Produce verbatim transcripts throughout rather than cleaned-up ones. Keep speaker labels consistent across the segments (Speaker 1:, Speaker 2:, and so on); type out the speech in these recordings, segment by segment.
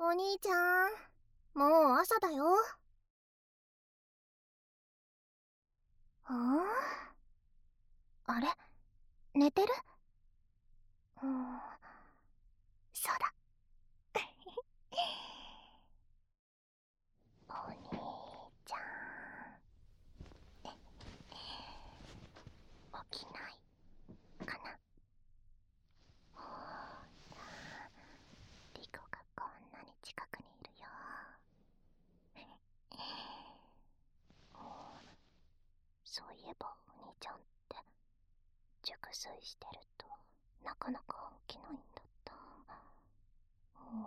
Speaker 1: お兄ちゃん、もう朝だよ。ん？あれ、寝てる？うん、そうだ。お兄ちゃん、起きないかな。リコがこんなに近くにいるよ。そういえばお兄ちゃんって熟睡してるとなかなか起きないんだった。も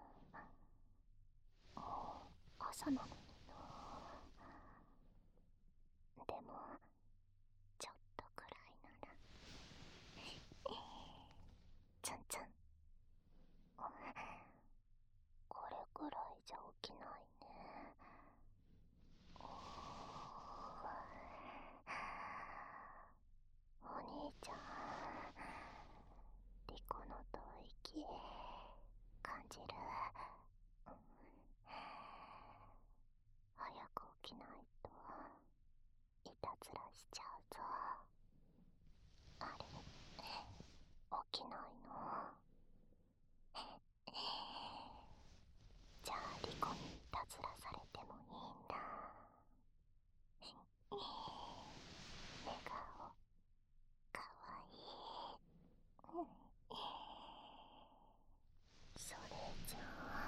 Speaker 1: う、もう朝なのにな。でもちょっとくらいならツンツン、これくらいじゃ起きないね。お兄ちゃん、リコの吐息感じる？早く起きないといたずらしちゃうぞ。あれ、起きないの？じゃあリコにいたずらされてもいいんだ。笑顔かわいい。それじゃ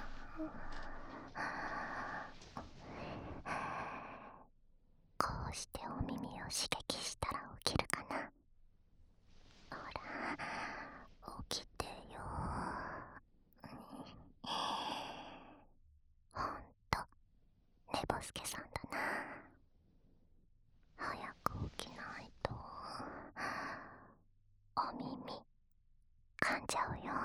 Speaker 1: あ、こうしてお耳を刺激したら起きるかな。ほら、起きてよ。ほんと寝ぼすけさんだな。早く起きないとお耳噛んじゃうよ。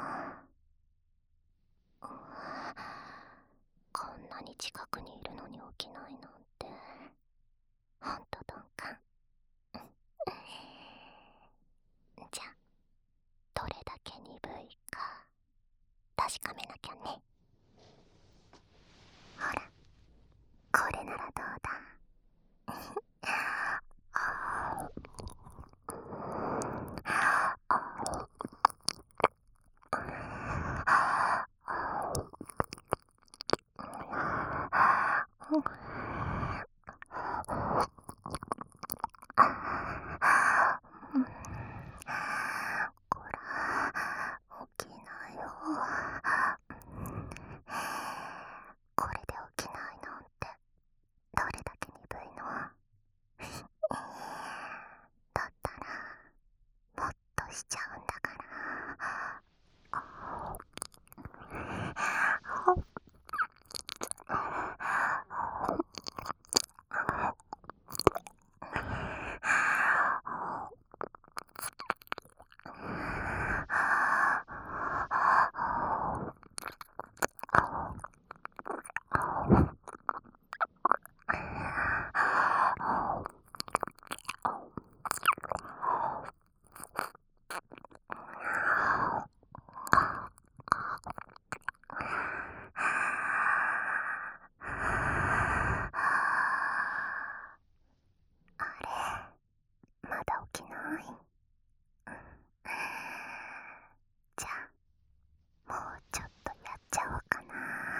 Speaker 1: うん、こんなに近くにいるのに起きないなんてほんと鈍感。じゃあどれだけ鈍いか確かめなきゃね。ほら、これならどうだ。こら、起きなよ。これで起きないなんてどれだけ鈍いの？だったらもっとしちゃうんだから。あれ、まだ起きない？じゃあもうちょっとやっちゃおうかな。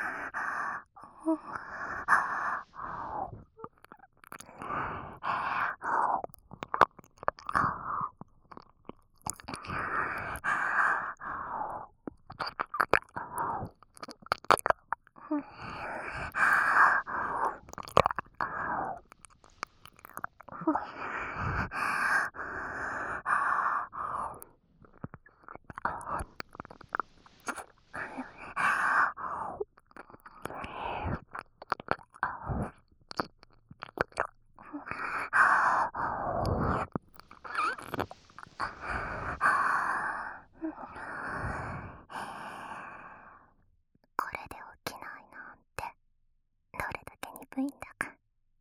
Speaker 1: これで起きないなんてどれだけ鈍いんだか。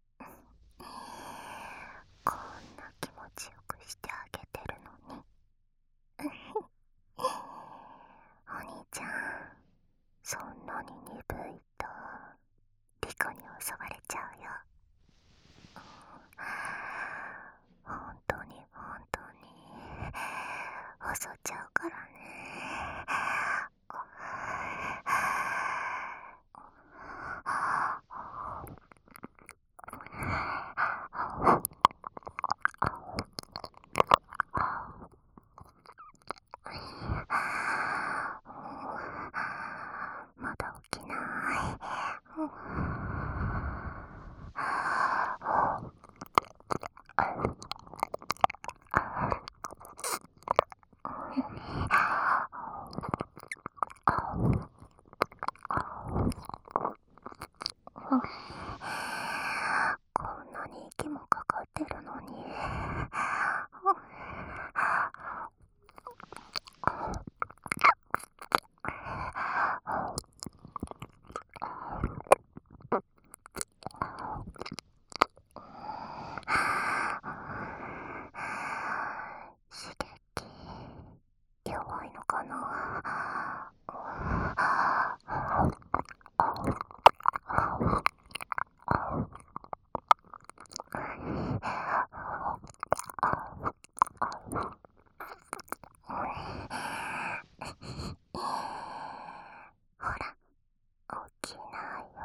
Speaker 1: こんな気持ちよくしてあげてるのに。お兄ちゃん、 そんなに鈍いとリコに襲われちゃうよ。本当に本当に襲っちゃうからね。まだ起きない。こんなに息もかかってるのに。刺激弱いのかな。ほら起きないよ。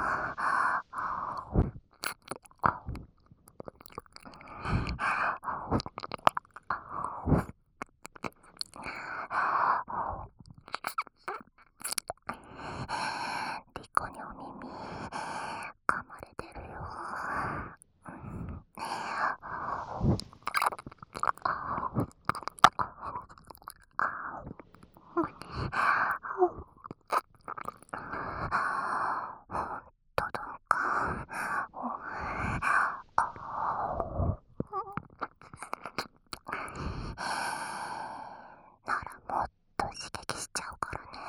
Speaker 1: リコにお耳噛まれてるよ。とどかならもっと刺激しちゃうからね。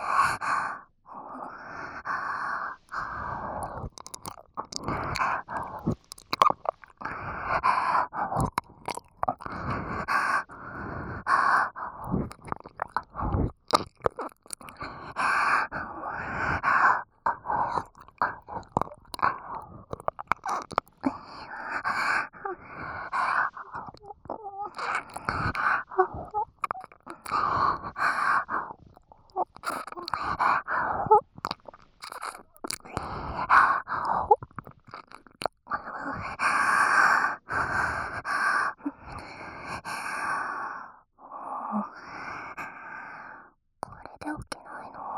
Speaker 1: これで起きないの？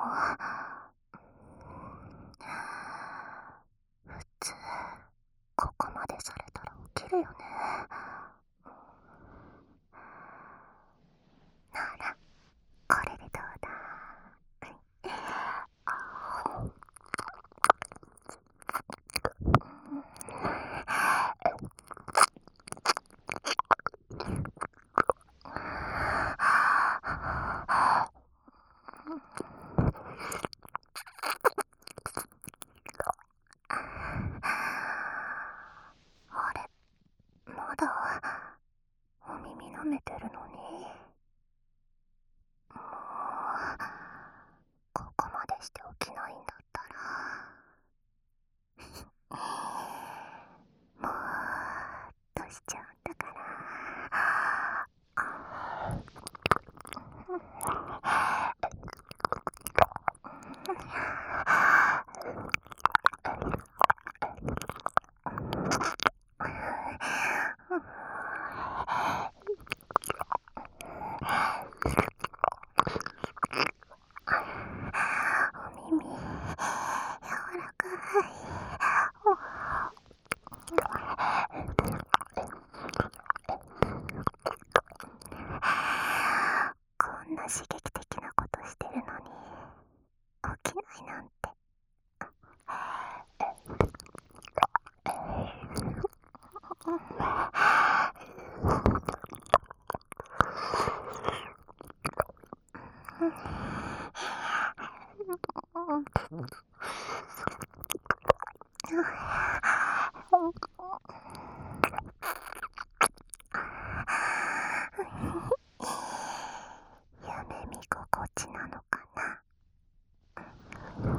Speaker 1: 普通ここまでされたら起きるよね。ならこれでどうだ。あれ、まだお耳舐めてるのに。もうここまでして起きないんだったらもうとしちゃうんだから。お耳柔らかい。こんな刺激的なことしてるのに起きないなんて。夢見心地なのかな。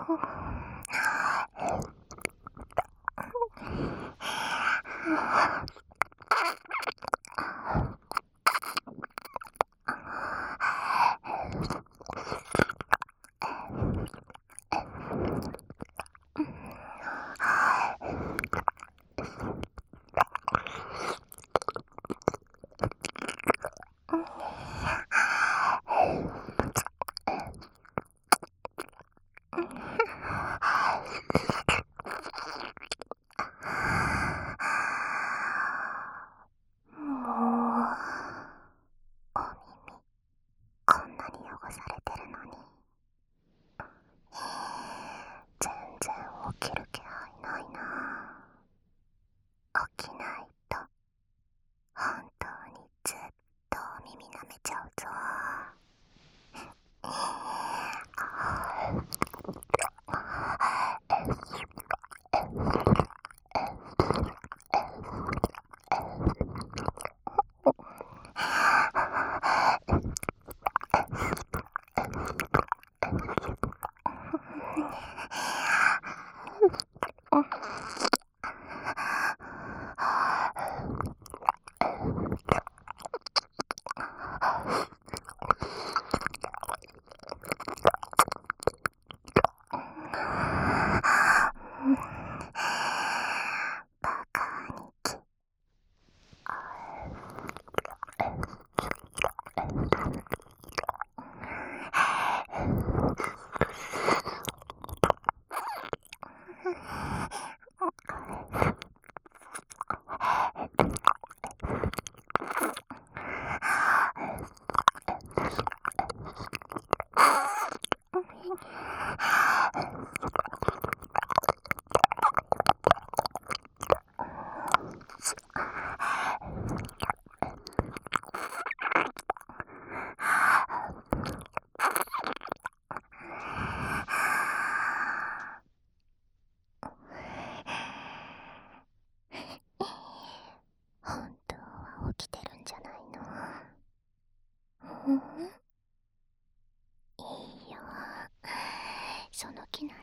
Speaker 1: その気なら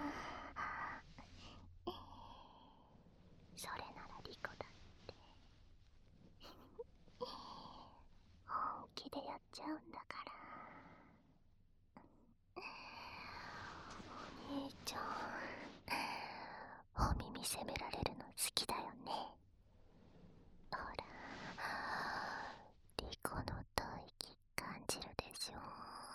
Speaker 1: それならリコだって本気でやっちゃうんだから。お兄ちゃんお耳責められるの好きだよね。ほらリコの吐息感じるでしょ。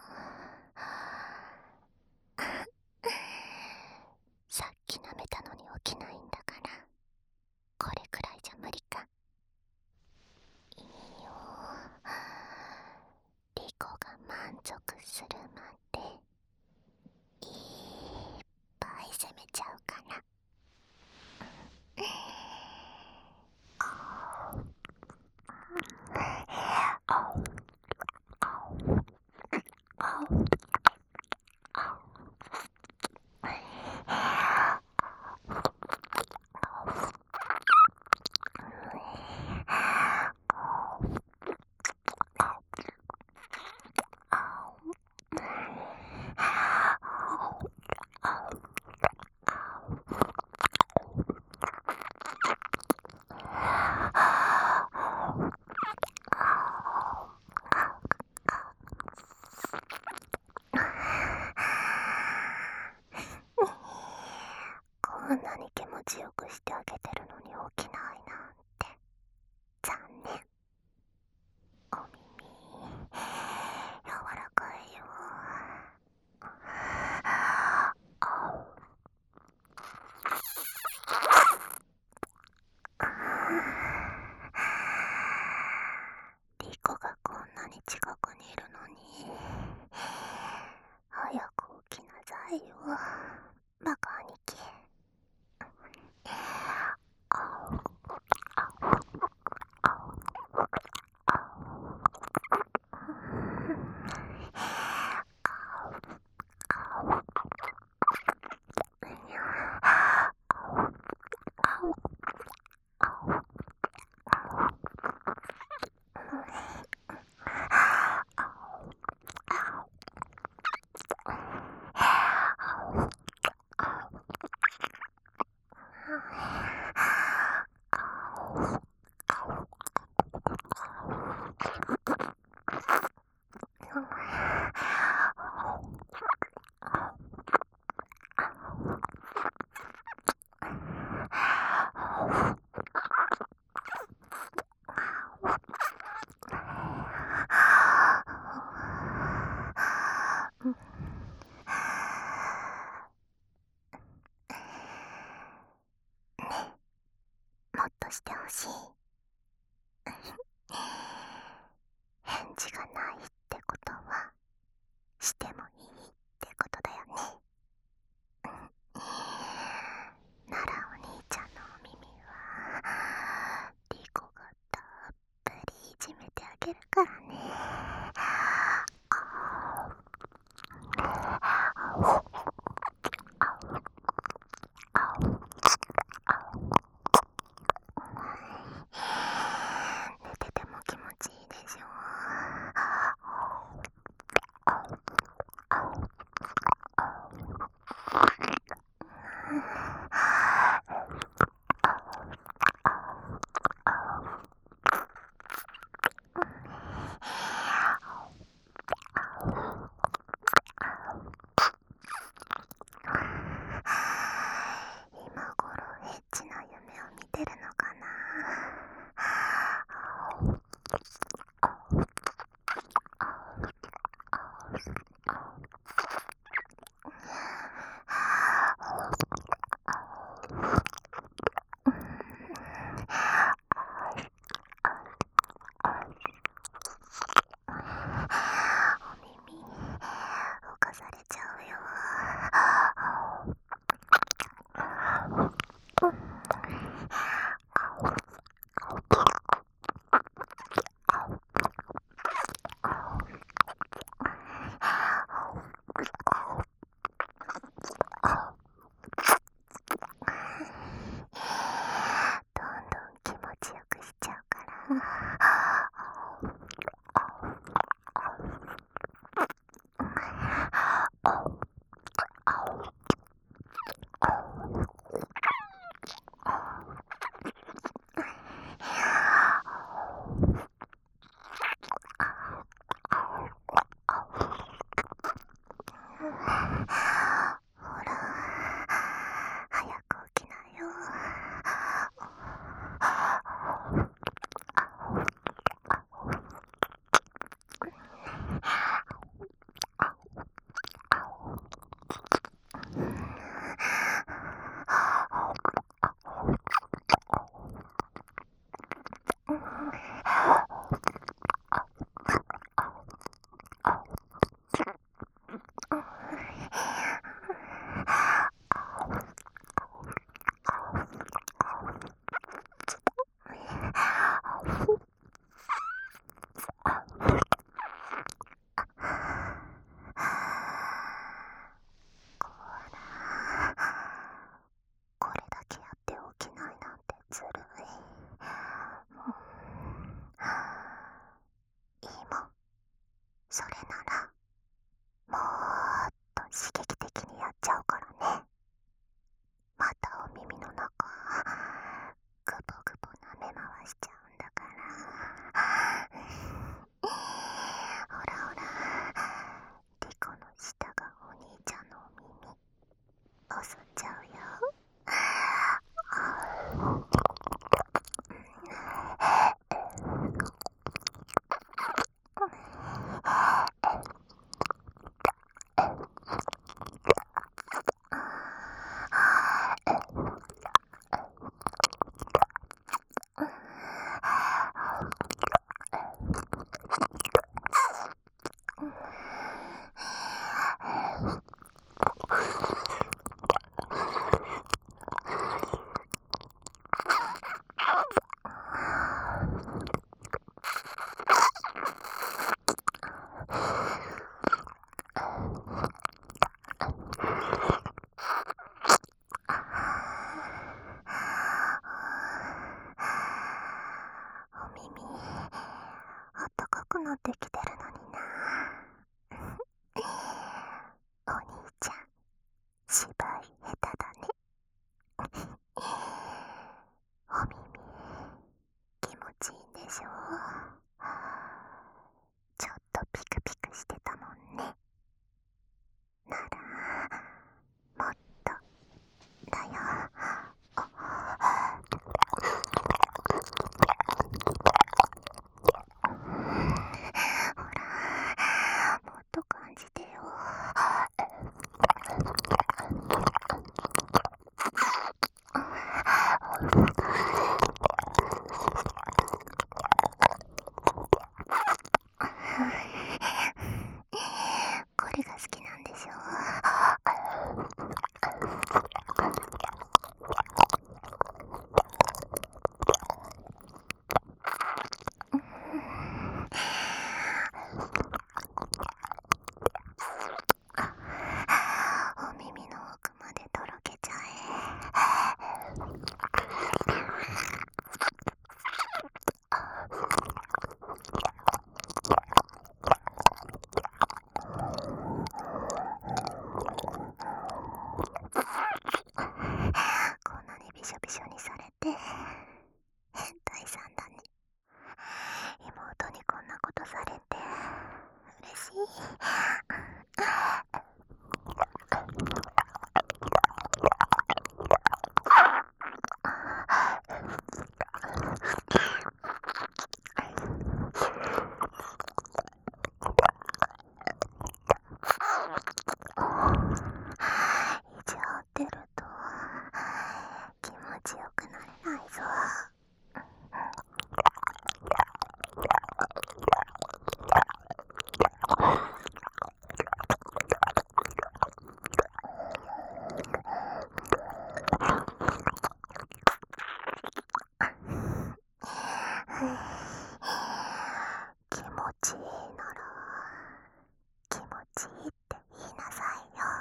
Speaker 1: さっき舐めたのに起きないんだから、これくらいじゃ無理か。いいよ、リコが満足するまでいっぱい責めちゃうから。こんなに気持ちよくしてあげてるのに起きないなんて残念。お耳柔らかいよ。リコがこんなに近くにいるのに早く起きなさいよ、バカ兄貴。 ほしい。返事がないってことはしてもいいってことだよね。ならお兄ちゃんのお耳はリコがたっぷりいじめてあげるからね。寝てても気持ちいいでしょ。今頃エッチな夢を見てるのかな。お耳浮かされちゃうよ。どんどん気持ちよくしちゃうから。ほら、早く起きなよ。これだけやって起きないなんてずるい。いいもん。それならもーっと刺激的にやっちゃうからね。またお耳の中グボグボ舐め回しちゃうんだから。ほらほら、リコの舌がお兄ちゃんのお耳襲っちゃうよ。お耳あったかくなってきてるのにな。お兄ちゃん芝居下手だね。お耳気持ちいいんでしょ。ちょっとピクピクしてたもんね。ならもっとだよ。ほら、 じゃってると気持ちよくなれないぞ。気持ちいいなら気持ちいいって言いなさいよ。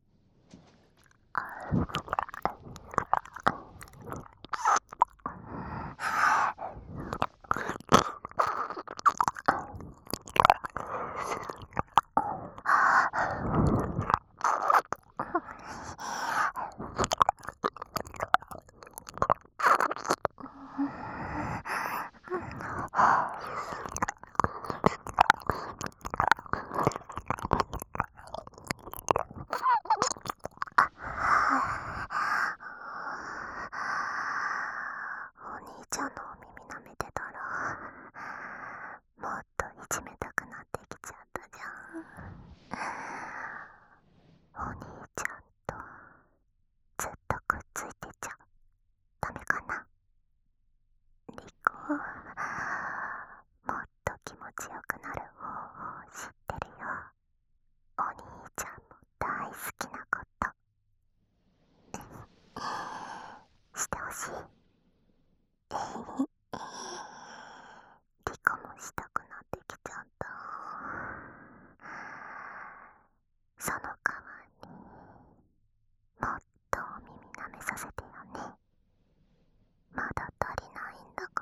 Speaker 1: お兄ちゃんのお耳舐めてたらもっといじめたくなってきちゃったじゃん。お兄ちゃんとずっとくっついてちゃダメかな。リコ、もっと気持ちよくなる方法知ってるよ。お兄ちゃんも大好きなことしてほしい。リコもしたくなってきちゃった。その代わりもっとお耳舐めさせてよね。まだ足りないんだから。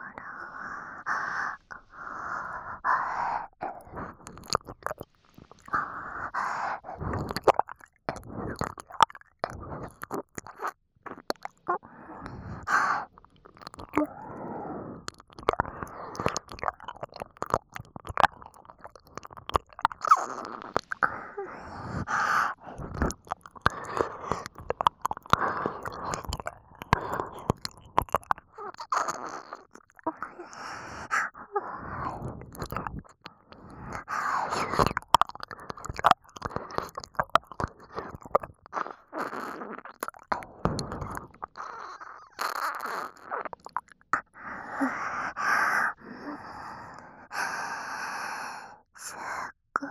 Speaker 1: すっごい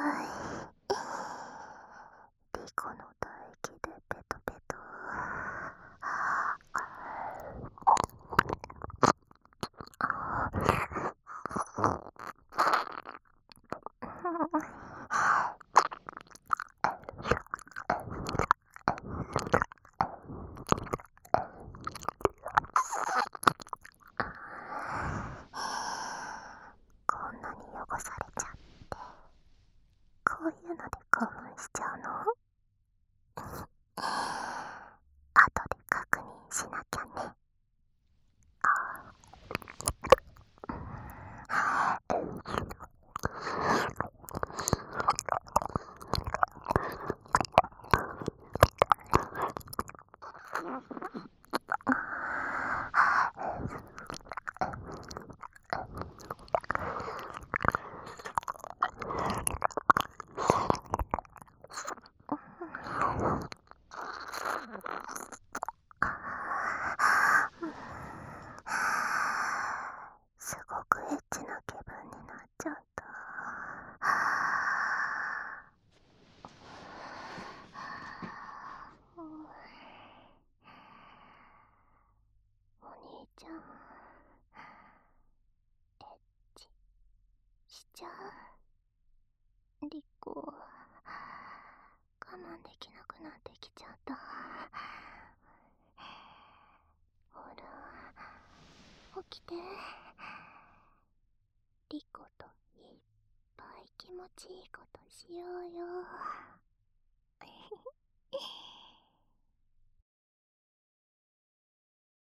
Speaker 1: リコの唾液でペトペト。こんなに汚されちゃってこういうので興奮しちゃうの？後で確認しなきゃね。すごくエッチな気分になっちゃった。お兄ちゃんエッチしちゃう？リコ我慢できなくなってきちゃった。ほら起きて。リコといっぱい気持ちいいことしようよ。